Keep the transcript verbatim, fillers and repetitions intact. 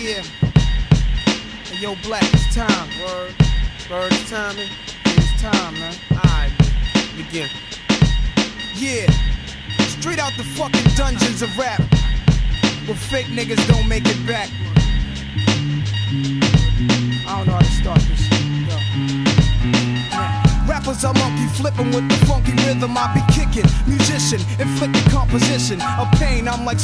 Yeah. Hey, yo, Black, it's time. Word. Word, it's time, man. It's time, man. Alright, begin. Yeah. Straight out the fucking dungeons of rap, where fake niggas don't make it back. I don't know how to start this shit. Yo. Yeah. Rappers are monkey flipping with the funky rhythm I be kicking. Musician, inflicting composition of pain. I'm like